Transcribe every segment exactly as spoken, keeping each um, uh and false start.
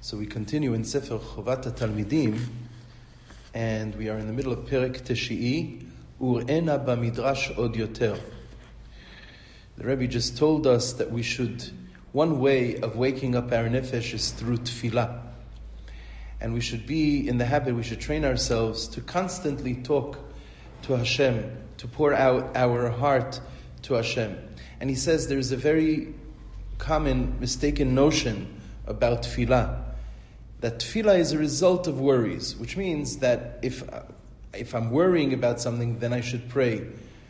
So we continue in Sefer Chovat HaTalmidim, and we are in the middle of Perek Teshi'i, Ur'ena bamidrash od yoter. The Rebbe just told us that we should, one way of waking up our nefesh is through tefillah. And we should be in the habit, we should train ourselves to constantly talk to Hashem, to pour out our heart to Hashem. And he says there's a very common mistaken notion about tefillah, that tefillah is a result of worries, which means that if if I'm worrying about something, then I should pray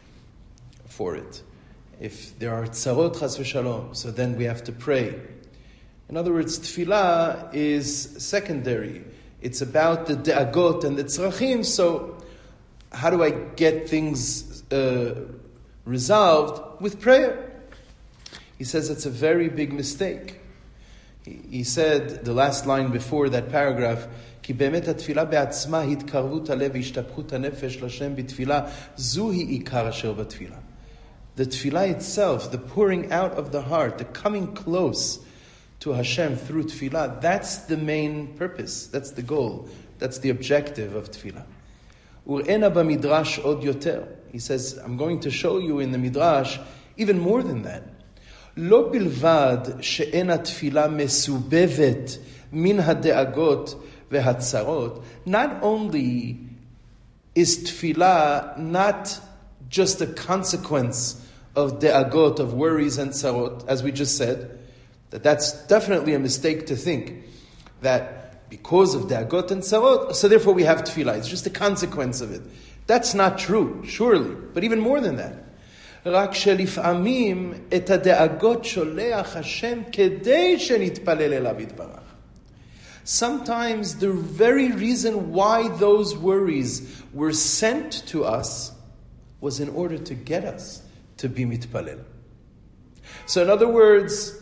for it. If there are tzarot chas v'shalom, so then we have to pray. In other words, tefillah is secondary. It's about the de'agot and the tzrachim, so how do I get things uh, resolved? With prayer. He says it's a very big mistake. He, he said, the last line before that paragraph, כי באמת התפילה בעצמה התקרבות הלב והשתפכות הנפש לשם בתפילה, זוהי עיקר אשר בתפילה. The tefillah itself, the pouring out of the heart, the coming close to Hashem through tefillah, that's the main purpose, that's the goal, that's the objective of tefillah. Ur'ena bamidrash od yoter. He says, I'm going to show you in the midrash even more than that. לא בלבד שאין התפילה מסובבת מן הדאגות והצרות. Not only is tefillah not just a consequence of de'agot, of worries and tzarot, as we just said, that that's definitely a mistake to think that because of de'agot and tzarot, so therefore we have tefillah. It's just a consequence of it. That's not true, surely. But even more than that. רק שלפעמים את הדאגות שולח השם כדי שנתפלל אליו יתברך. Sometimes the very reason why those worries were sent to us was in order to get us to be mitpalel. So in other words,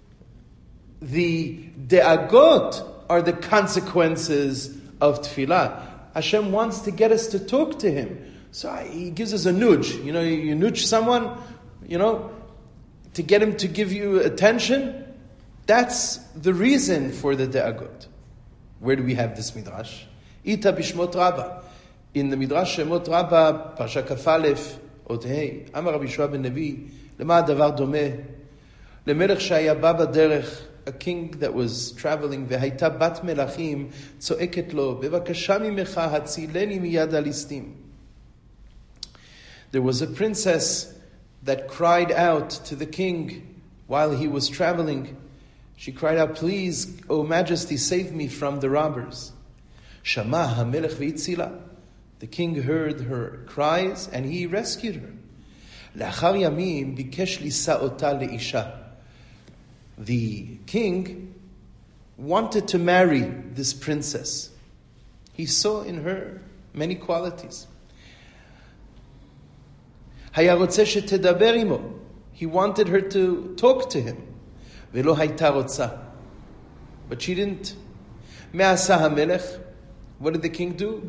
the de'agot are the consequences of tefillah. Hashem wants to get us to talk to Him. So He gives us a nudge. You know, you nudge someone, you know, to get him to give you attention. That's the reason for the de'agot. Where do we have this midrash? Ita bishmot Rabbah. In the Midrash Shemot Rabbah, Parsha Kaf Aleph, Od Hei, Amar Rabbi Yehoshua ben Levi, Lema hadavar domeh, lemelech shaya ba baderech, a king that was traveling, v'hayta bat melachim, tzoeket lo, bevakasha mimecha hatzileni miyad halistim. There was a princess that cried out to the king while he was traveling. She cried out, please, O Majesty, save me from the robbers. Shama hamelech v'itzila. The king heard her cries and he rescued her. La'achar yamim bikesh lisa'ota le'isha. The king wanted to marry this princess. He saw in her many qualities. He wanted her to talk to him. But she didn't. What did the king do?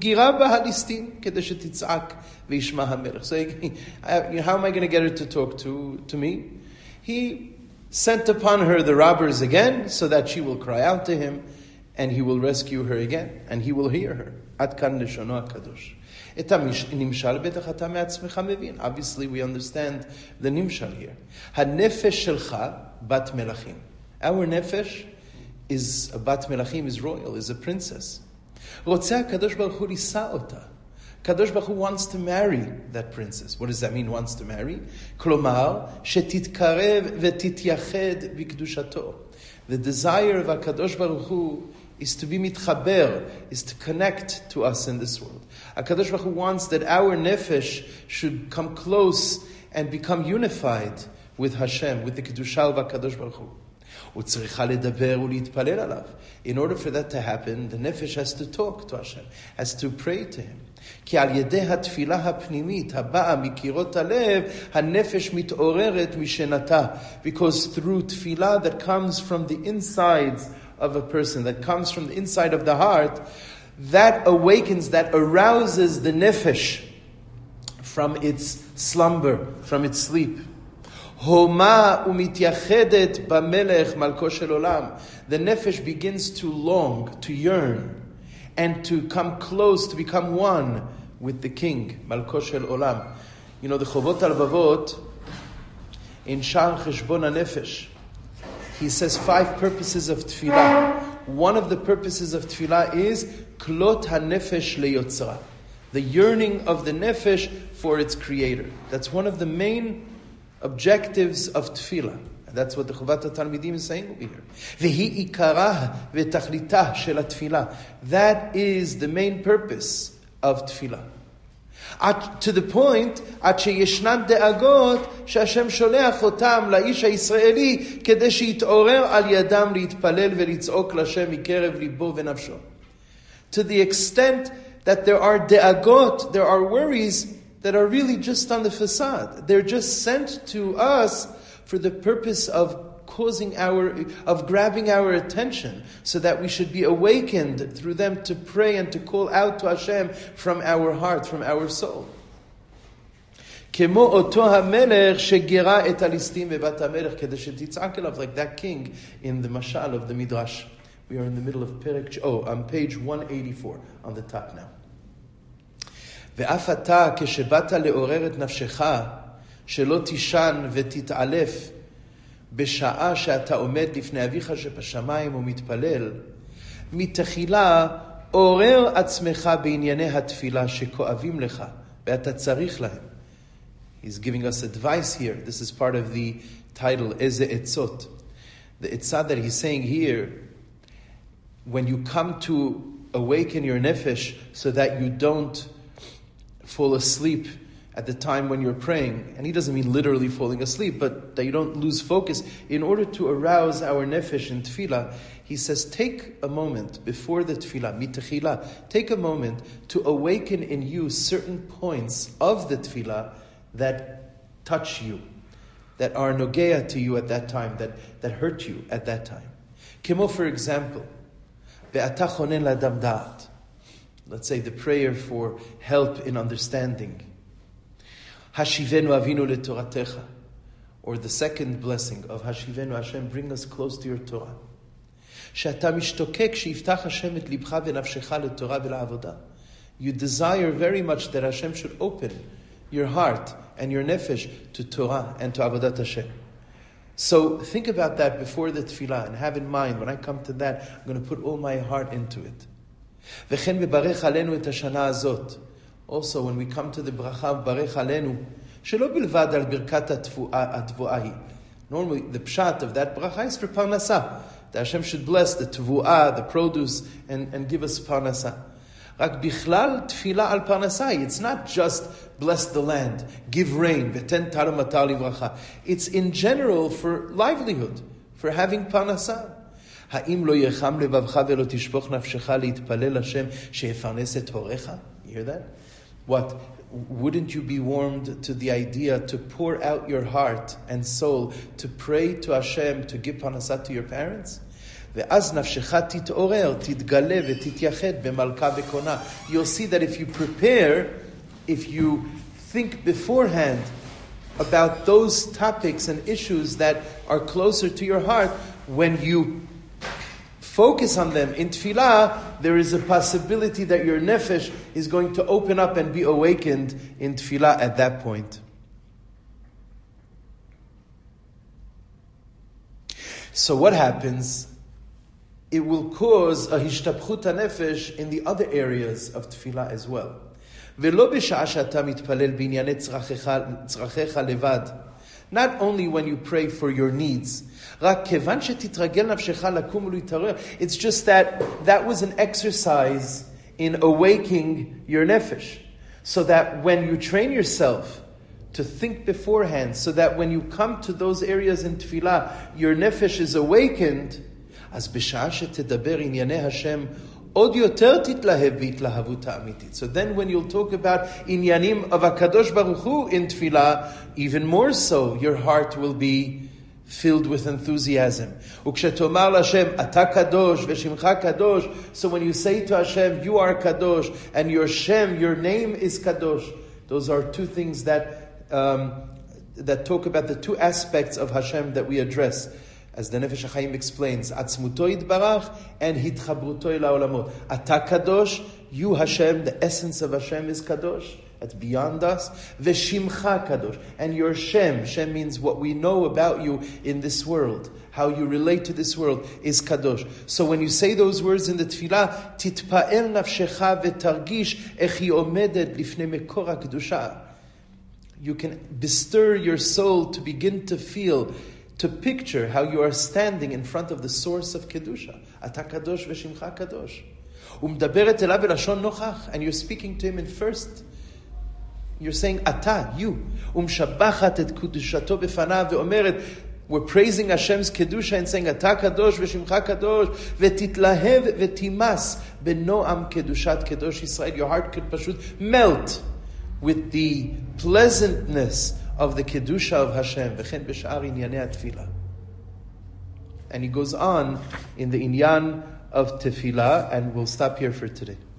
So how am I going to get her to talk to, to me? He sent upon her the robbers again so that she will cry out to him and he will rescue her again and he will hear her. Obviously we understand the nimshal here. Hanefesh shelcha bat melachim. Our nefesh is a bat melachim, is royal, is a princess. Rotzeh Kadosh Baruch Hu lisa ota. Kadosh Baruch Hu wants to marry that princess. What does that mean, wants to marry? Klomar, shetitkarev v'tityached b'kedushato. The desire of HaKadosh Baruch Hu is to be mitchaber, is to connect to us in this world. HaKadosh Baruch Hu wants that our nefesh should come close and become unified with Hashem, with the Kedusha of HaKadosh Baruch Hu. In order for that to happen, the nefesh has to talk to Hashem, has to pray to Him. Because through tefillah that comes from the insides of a person, that comes from the inside of the heart, that awakens, that arouses the nefesh from its slumber, from its sleep. Homa umityachedet b'melech malko shel olam. The nefesh begins to long, to yearn, and to come close, to become one with the king, malko shel olam. You know, the Chovot HaLevavot, in Sha'ar Cheshbon HaNefesh, he says five purposes of tefillah. One of the purposes of tefillah is klot hanefesh leyotzra, the yearning of the nefesh for its creator. That's one of the main objectives of tefillah. And that's what the Chovat HaTalmidim is saying over here. Vehi ikarah vetachlitah shel tefillah. That is the main purpose of tefillah. At, to the point, עד שישנן דאגות שהשם שולח אותם לאיש הישראלי כדי שיתעורר על ידם להתפלל ולצעוק לשם מקרב ליבו ונפשו. To the extent that there are דאגות, there are worries that are really just on the facade. They're just sent to us for the purpose of causing our, of grabbing our attention, so that we should be awakened through them to pray and to call out to Hashem from our heart, from our soul. Like that king in the mashal of the Midrash. We are in the middle of Perek, oh, on page one eighty-four, on the top now. ואף אתה כשבאת לעורר את נפשך שלא תישן ותתעלף בשעה שאתה עומד לפני אביך שבשמיים ומתפלל, מתחילה עורר עצמך בענייני התפילה שכואבים לך ואתה צריך להם. He's giving us advice here. This is part of the title, Eze Etzot. The etzah that he's saying here, when you come to awaken your nefesh so that you don't fall asleep at the time when you're praying, and he doesn't mean literally falling asleep, but that you don't lose focus, in order to arouse our nefesh in tefillah, he says, take a moment before the tefillah, mitechila, take a moment to awaken in you certain points of the tefillah that touch you, that are nogea to you at that time, that, that hurt you at that time. Kemo, for example, ve'ata chonen l'adam da'at. Let's say the prayer for help in understanding. Hashivenu avinu letoratecha, or the second blessing of Hashivenu Hashem, bring us close to your Torah. She'ata mishtokek she'iftach Hashem et libcha v'nafshecha letorah v'la'avodah. You desire very much that Hashem should open your heart and your nefesh to Torah and to Avodat Hashem. So think about that before the tefillah, and have in mind, when I come to that, I'm going to put all my heart into it. V'chen v'barech alenu et hashana azot. Also, when we come to the bracha Barech Alenu, shelo bilvad al birkat atvu'ah. Normally, the pshat of that bracha is for parnasa. That Hashem should bless the tvu'ah, the produce, and, and give us parnasa. Rak bichlal tefillah al parnasa. It's not just bless the land, give rain, v'ten taram matar livracha. It's in general for livelihood, for having parnasa. Ha'im lo yecham levavcha ve'lo tishpoch nafshecha להתפלל Hashem שיפרנס את הוריך? You hear that? What? Wouldn't you be warmed to the idea to pour out your heart and soul, to pray to Hashem, to give parnasah to your parents? ואז נפשך תתעורר, תתגלה ותתייחד במלכה וקונה. You'll see that if you prepare, if you think beforehand about those topics and issues that are closer to your heart, when you focus on them in tefillah, there is a possibility that your nefesh is going to open up and be awakened in tefillah at that point. So what happens? It will cause a hishtapchut nefesh in the other areas of tefillah as well. ולא בשעה שאתה מתפלל בענייני צרכיך לבד. Not only when you pray for your needs. It's just that that was an exercise in awakening your nefesh. So that when you train yourself to think beforehand, so that when you come to those areas in tefillah, your nefesh is awakened, אז בשעה שתדבר ענייני השם, עוד יותר תתלהב בהתלהבות האמיתית. So then when you'll talk about inyanim of HaKadosh Baruch Hu in tefillah, even more so, your heart will be filled with enthusiasm. וכשתאמר להשם, אתה קדוש ושמך קדוש, so when you say to Hashem, you are kadosh, and your Shem, your name is kadosh, those are two things that um, that talk about the two aspects of Hashem that we address. As the Nefesh HaChaim explains, Atzmuto Yitbarach and Hitchabruto La'olamot. Ata Kadosh, you Hashem, the essence of Hashem is Kadosh. That's beyond us. Veshimcha Kadosh. And your Shem, Shem means what we know about you in this world. How you relate to this world is Kadosh. So when you say those words in the Tefillah, Titpa'el nafshecha v'targish echi omedet lifnei mekor HaKedusha. You can bestir your soul to begin to feel, to picture how you are standing in front of the source of Kedusha. Ata Kadosh v'shimcha Kadosh. Umdaberet elav b'lashon nochach. And you're speaking to him in first. You're saying, Ata, you. Umshabachat et Kedushato b'fanav ve'omeret. We're praising Hashem's Kedusha and saying, Ata Kadosh v'shimcha Kadosh v'titlahev v'timas b'noam Kedushat Kedosh Yisrael. Your heart could pashut melt with the pleasantness of the Kedusha of Hashem. V'chen b'sha'ar inyanei tefillah. And he goes on in the inyan of tefillah, and we'll stop here for today.